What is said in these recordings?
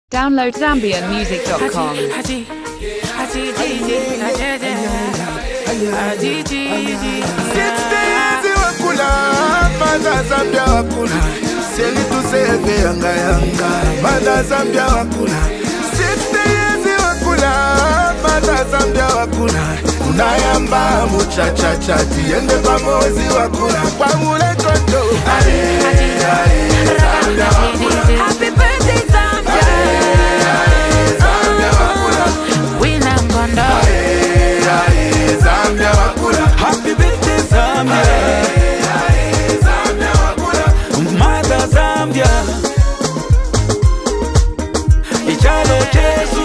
Download ZambianMusic.com. 60 years wakula, mada Zambia wakula. Seli tuseve yanga yanga, mada Zambia wakula. 60 years wakula, mada Zambia wakula. Unayamba muchacha tiende pamozi wakula. Kwa mule kondo, Zambia wakula. Happy birthday Zambia. Zambia wakula. Wina Ngondo. Zambia wakula. Happy birthday Zambia. Zambia wakula. Mother Zambia. Ichalo Jesu.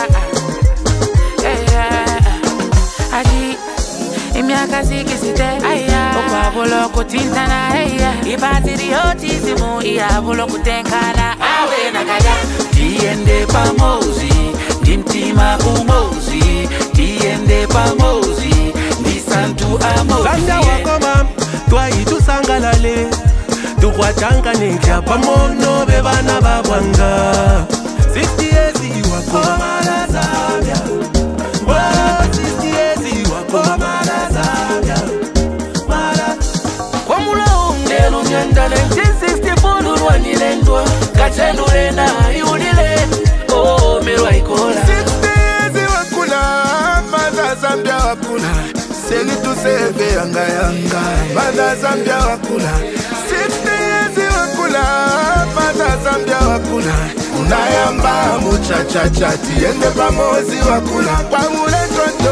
Aji imyaka sikisite okwabulo kutintana ibatiri otisimu iyabulo kutenkana awe nakaya Tiende pamozi, ndimtima umozi. Tiende pamozi, ndisantu amozi. Zambia wakoma, twaitu sangalale. Tukwatanga nekya pamono bebana babwanga. 60 years wakoma na Zambia. Oh, 60 years wakoma na Zambia. Mara kwamula ungelo myanda 1964 nurwanilendwa kachendurena yudile oh merwa ikola 60 years wakula, mada Zambia wakula. Seli tuseve yanga yanga, mada Zambia wakula. 60 years wakula, mada Zambia wakula. Unayamba muchacha tiende pamozi wakula. Kwa mule kondo,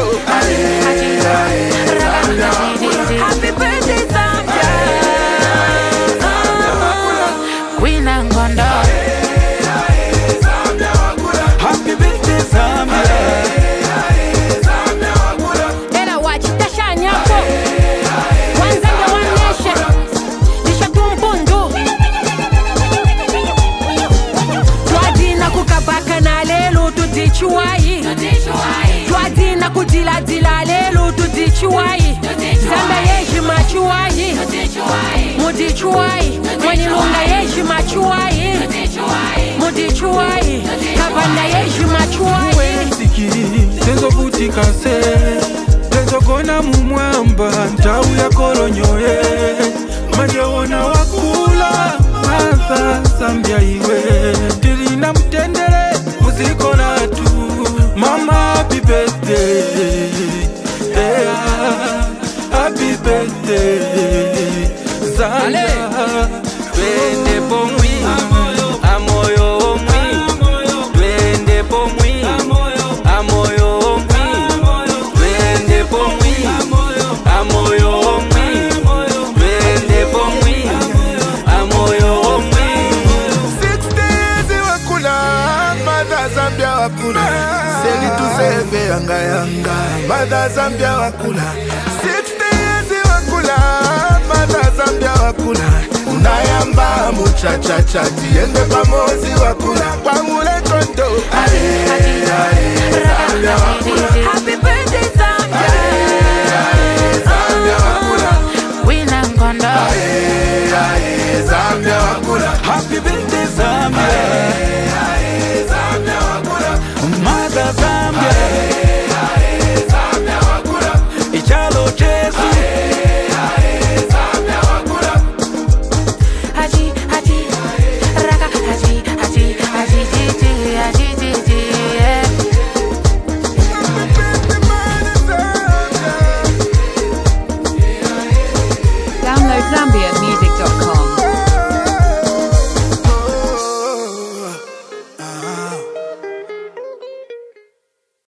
Zambia wakula. Happy birthday Zambia. Wina Ngondo. Zambia wakula. Happy birthday Zambia. Zambia wakula. Era wachita nyako One Zambia, one nation. Nishakumpundu Twadina kukabaka na lelu tutichuai. Twadina kudila lelu tutichuai. Zambia yeji machuai. Mudichuai. Mwenilunga yeji machuai. Mudichuai. Kabanda yeji machuai. Wenziki, tenzo butika se. Tenzo kona mumwamba, ntau ya kolonyoye. Majewona wakula, masa Zambia iwe. Tirina mtendele, muziko natu. Mama happy birthday. Yeah, happy birthday. Zambia, twende pomwi. Amoyo omwi. Twende pomwi. Amoyo omwi. Twende pomwi. Amoyo omwi. Twende pomwi. Amoyo omwi. 60 years wakula, mada Zambia wakula. Seli tuseve yanga yanga, mada Zambia wakula. 60 years wakula, mada Zambia wakula. Unayamba muchacha tiende pamozi wakula. Kwa mule kondo, Zambia wakula. Happy birthday Zambia. Zambia wakula. Wina Ngondo. Zambia wakula. Happy birthday Zambia. Zambia wakula. Mother Zambia. Zambia wakula. Ichalo Jesu. Zambia wakula. Haji raka haji jiji yeah. Download Zambia